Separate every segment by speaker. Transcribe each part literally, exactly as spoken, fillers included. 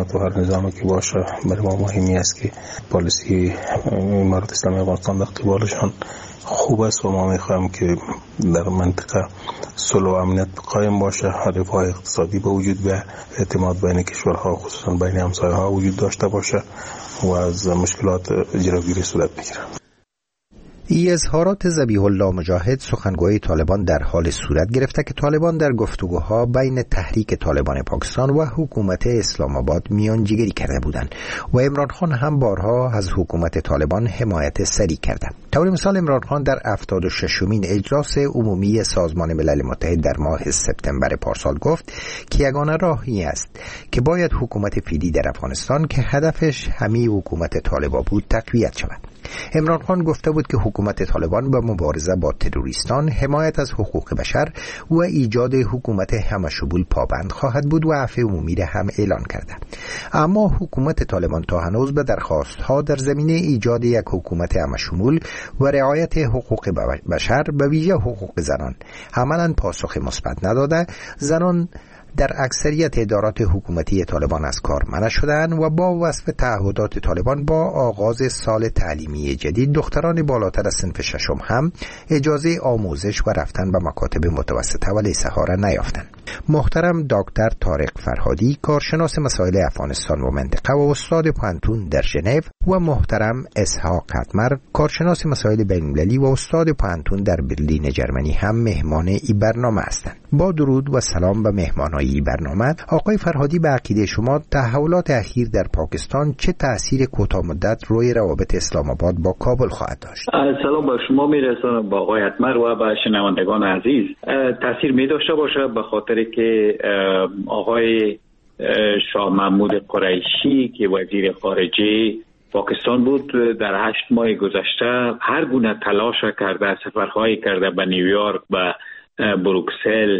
Speaker 1: حکومت و هر نظامی که باشه برای ما مهمی است که پالیسی امارت اسلامی افغانستان در قبالشان خوب است و ما میخوایم که در منطقه صلح و امنیت قایم باشه، رفاه اقتصادی به وجود بیاید، اعتماد بین کشورها خصوصا بین همسایه‌ها وجود داشته باشه و از مشکلات جلوگیری صورت بگیره.
Speaker 2: این اظهارات ذبیح الله مجاهد سخنگوی طالبان در حال صورت گرفته که طالبان در گفتگوها بین تحریک طالبان پاکستان و حکومت اسلام آباد میانجیگری کرده بودند و عمران خان هم بارها از حکومت طالبان حمایت سریع کرده. طور مثال عمران خان در هفتاد و ششمین اجلاس عمومی سازمان ملل متحد در ماه سپتامبر پارسال گفت که یگانه راهی است که باید حکومت فعلی در افغانستان که هدفش همی حکومت طالبان بود تقویت شود. عمران خان گفته بود که حکومت طالبان با مبارزه با تروریستان، حمایت از حقوق بشر و ایجاد حکومت همشمول پابند خواهد بود و عفو عمومی را هم اعلان کرده. اما حکومت طالبان تا هنوز به درخواست‌ها در زمینه ایجاد یک حکومت همشمول و رعایت حقوق بشر به ویژه حقوق زنان عملاً پاسخ مثبت نداده. زنان در اکثریت ادارات حکومتی طالبان از کار منع شدند و با وصف تعهدات طالبان با آغاز سال تعلیمی جدید دختران بالاتر از صنف ششم هم اجازه آموزش و رفتن به مکاتب متوسطه و لیسه ها را نیافتند. محترم دکتر طارق فرهادی، کارشناس مسائل افغانستان و منطقه و استاد پانتون در ژنو، و محترم اسحاق قطمر، کارشناس مسائل بین‌المللی و استاد پانتون در برلین جرمنی هم مهمان این برنامه هستند. با درود و سلام به مهمانان این برنامه. آقای فرهادی، به عقیده شما تحولات اخیر در پاکستان چه تأثیر کوتاه مدت روی روابط اسلام آباد با کابل خواهد داشت؟
Speaker 3: سلام با شما میرسونم با آقای قطمر و با شنوندگان عزیز. تأثیر می داشته باشه به خاطر که آقای شاه محمود قریشی که وزیر خارجه پاکستان بود در هشت ماه گذشته هر گونه تلاش کرده، سفرهایی کرده به نیویورک، به بروکسل،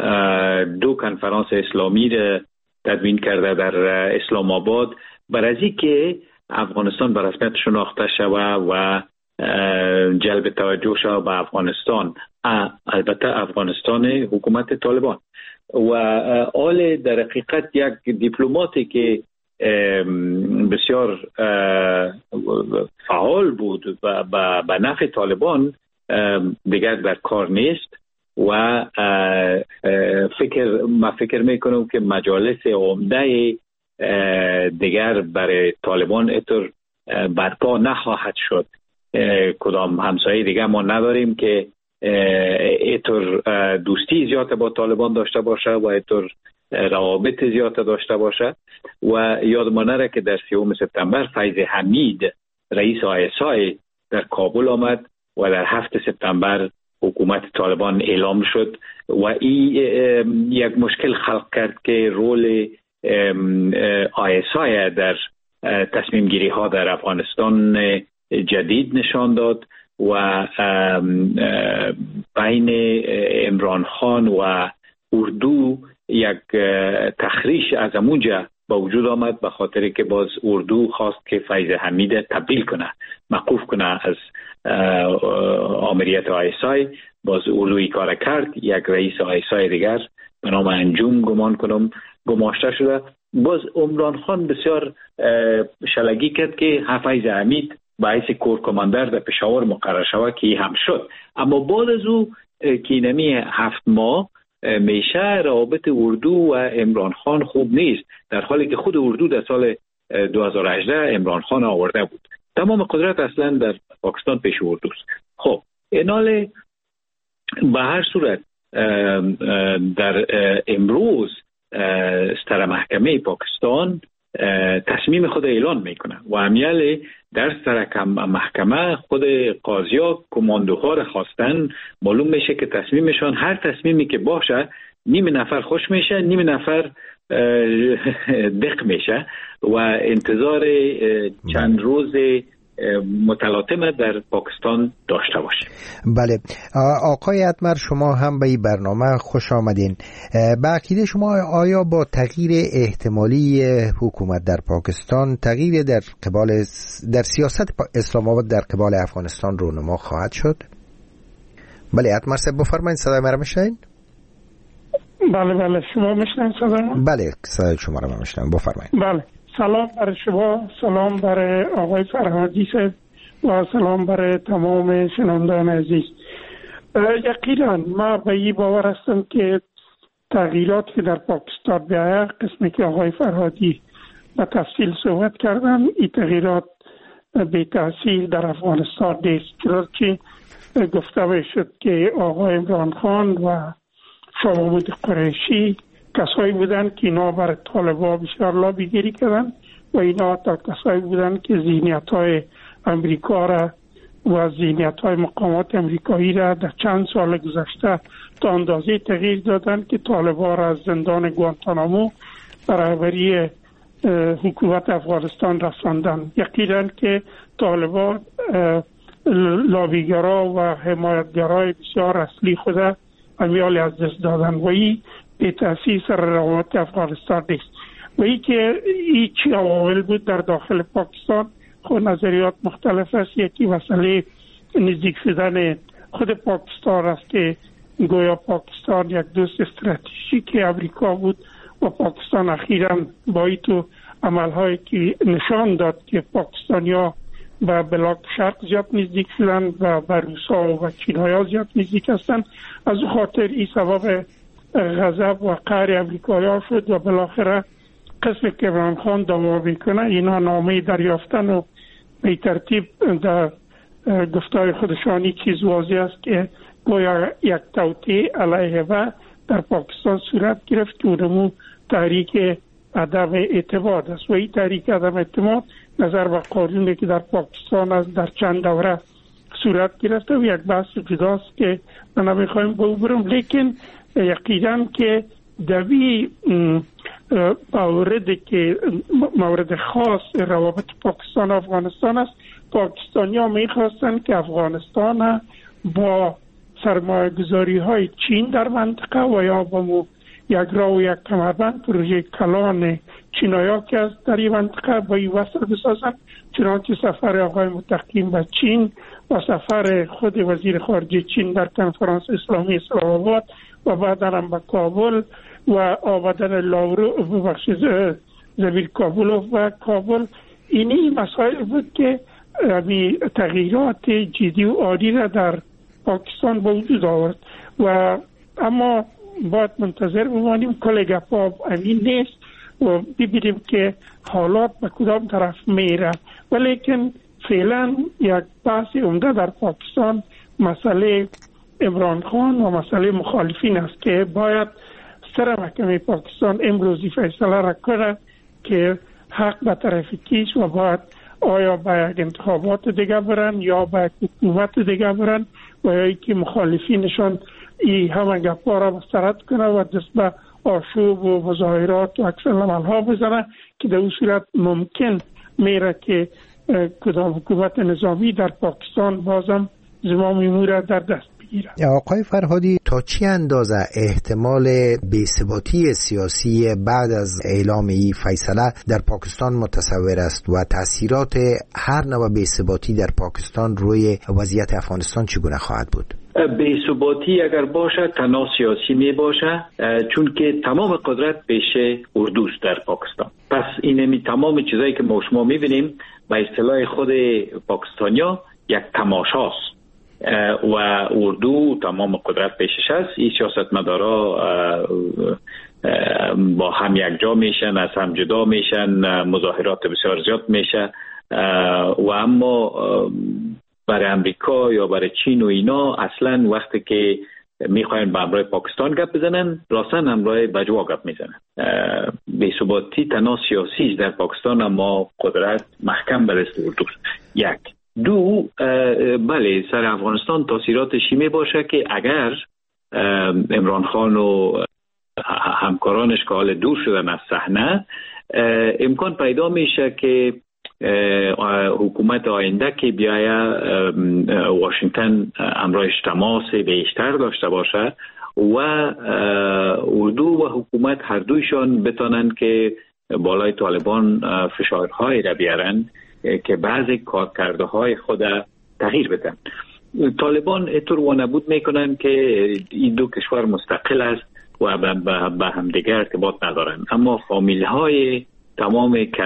Speaker 3: دو کنفرانس اسلامی را تدوین کرده در اسلام آباد برای از اینکه افغانستان به رسمیت شناخته شود و جلب توجه شود به افغانستان، البته افغانستان حکومت طالبان. و آل در حقیقت یک دیپلماتی که بسیار فعال بود و به نفع طالبان دیگر در کار نیست و فکر ما فکر میکنم که مجالس عمده دیگر برای طالبان اتر برپا نخواهد شد. کدام همسایه دیگر ما نداریم که اتر دوستی زیاد با طالبان داشته باشه و اتر روابط زیاد داشته باشه. و یادمان نره که در سیوم سپتامبر فیض حمید رئیس آی اس آی در کابل آمد و در هفت سپتامبر حکومت طالبان اعلام شد و این یک مشکل خلق کرد که رول آی اس آی در تصمیم گیری ها در افغانستان جدید نشان داد و بین عمران خان و اردو یک تخریش از امونجا با وجود آمد به خاطر که باز اردو خواست که فیض حمید تبدیل کنه، موقوف کنه از آمریت آی اس آی. باز اردوی کار کرد، یک رئیس آی اس آی دیگر به نام انجوم گمان کنم گماشته شده. باز عمران خان بسیار شلگی کرد که فیض حمید باعث کور کماندر در پشاور مقرر شود که هم شد. اما بعد از او که نمی هفت ماه میشه روابط اردو و عمران خان خوب نیست، در حالی که خود اردو در سال دو هزار و هجده عمران خان آورده بود. تمام قدرت اصلا در پاکستان پیش اردوست. خب اینال به هر صورت در امروز ستر محکمه پاکستان تصمیم خود اعلان میکنه و امیال در سر محکمه خود قاضیا کماندوها را خواستن. معلوم میشه که تصمیمشان هر تصمیمی که باشه نیم نفر خوش میشه، نیم نفر دق میشه و انتظار چند روز متلاطم در پاکستان داشته باشه.
Speaker 2: بله آقای قطمر، شما هم به این برنامه خوش آمدین. به عقیده شما آیا با تغییر احتمالی حکومت در پاکستان تغییر در قبال در سیاست اسلام آباد در قبال افغانستان رونما خواهد شد؟ بله قطمر صاحب بفرمایید، صدای مرا میشنوید؟
Speaker 4: بله بله شما میشنم صدا؟
Speaker 2: بله صدای شما رو میشنم، بفرمایید.
Speaker 4: بله سلام برای شما، سلام برای آقای فرهادی صاحب و سلام برای تمام شنوندگان عزیز. یقینا ما به این باور هستم که تغییرات که در پاکستان بیاید، قسمی که آقای فرهادی به تفصیل صحبت کردن، این تغییرات به تأثیر در افغانستان نیست، چرا گفته میشد که آقای عمران خان و شاه محمود قریشی کسایی بودن که اینا برای طالبان بسیار لابیگیری کردن و اینا تا کسایی بودن که ذهنیت های امریکا را و ذهنیت های مقامات امریکایی را در چند سال گذشته تا اندازه تغییر دادن که طالبان را از زندان گوانتانامو برابری حکومت افغانستان رساندن. یقینا که طالبان لابیگرا و حمایتگرای بسیار اصلی خود امیال از دست دادن و این به تأسیس روابط افغانستان نیست. و این که این چی عوامل بود در داخل پاکستان، خود نظریات مختلف است. یکی مسئله نزدیک شدن خود پاکستان است که گویا پاکستان یک دوست استراتژیک امریکا بود و پاکستان اخیراً با این تو عملهایی که نشان داد که پاکستانیا به بلاک شرق زیاد نزدیک شدن و به روسا و چینایا زیاد نزدیک هستند. از او خاطر این سبب غضب و قهر امریکایی‌ها شد و بالاخره قسمی که عمران خان دعوا میکنه اینا نامه دریافتن و به ترتیب در گفتار خودشانی چیز واضح است که گویا یک توطئه علیه و در پاکستان صورت گرفت که اونمو تحریک عدم اعتماد است و این تحریک عدم اعتماد نظر به قانونی که در پاکستان است در چند دوره صورت گرفته و یک بحث جداست که من نمیخوایم ببرم، لیکن یقینا که دوی مورد که مورد خاص روابط پاکستان و افغانستان است. پاکستانی ها میخواستن که افغانستان با سرمایه گذاری های چین در منطقه و یا با مو یک راه و یک کمربند پروژه کلان چینایا که از در این منطقه با این وصل بسازن، چنانچه سفر آقای متقیم به چین و سفر خود وزیر خارجه چین در کنفرانس اسلامی اسلام آباد و بعد هم به کابل و آمدن لاورو ببخشید زمین کابل و کابل، اینی مسائل بود که تغییرات جدی و عالی را در پاکستان به وجود آورد و اما باید منتظر بمانیم. کل گپا همین نیست و ببینیم که حالات به کدام طرف میره، ولیکن فعلا یک بحث عمده در پاکستان مسئله عمران خان و مسئله مخالفین است که باید سر محکمه پاکستان امروزی فیصله را کنه که حق به طرف کیست و باید آیا به یک انتخابات دیگه برن یا به یک حکومت دیگه برن و یا که مخالفینشان ای همه گپا را مسترد کنه و دست به آشوب و مظاهرات و اکثر عملها بزنه که در اون صورت ممکن میره که کدام حکومت نظامی در پاکستان بازم زمام امور در دست بگیره.
Speaker 2: آقای فرهادی، تا چه اندازه احتمال بی‌ثباتی سیاسی بعد از اعلام این فیصله در پاکستان متصور است و تأثیرات هر نوع بی‌ثباتی در پاکستان روی وضعیت افغانستان چگونه خواهد بود؟
Speaker 3: بی‌ثباتی اگر باشه تنها سیاسی می باشه، چون که تمام قدرت پیش اردوست در پاکستان. پس اینمی تمام چیزایی که ما شما میبینیم به اصطلاح خود پاکستانیا یک تماشاست و اردو تمام قدرت پیشش است. این سیاستمدارا با هم یک جا میشن، از هم جدا میشن، مظاهرات بسیار زیاد میشه و اما برای امریکا یا برای چین و اینا اصلا وقتی که میخواین به همراه پاکستان گپ بزنن راستن همراه بجوا گپ میزنن. بی‌ثباتی تنها سیاسی در پاکستان اما قدرت محکم به دست اردوست. یک دو بله سر افغانستان تاثیراتش می باشه که اگر عمران خان و همکارانش که حال دور شدن از صحنه، امکان پیدا میشه که حکومت آینده که بیایه واشنگتن امرایش تماس بیشتر داشته باشه و اردو و حکومت هر دویشان بتانن که بالای طالبان فشارهای را بیارن که بعضی کارکرده های خود تغییر بدن. طالبان اینطور وانمود میکنن که این دو کشور مستقل است و به هم دیگر ارتباط ندارن. اما فامیل های تمام